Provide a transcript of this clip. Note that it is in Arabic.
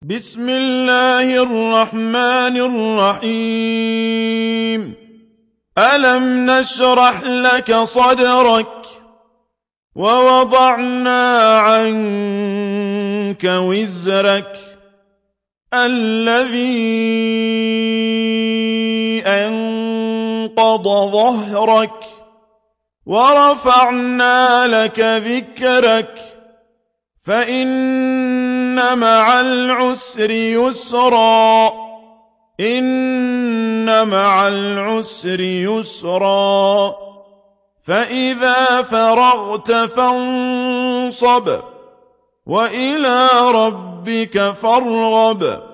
بسم الله الرحمن الرحيم ألم نشرح لك صدرك ووضعنا عنك وزرك الذي أنقض ظهرك ورفعنا لك ذكرك فإن مع العسر يسرا إن مع العسر يسرا فإذا فرغت فانصب وإلى ربك فارغب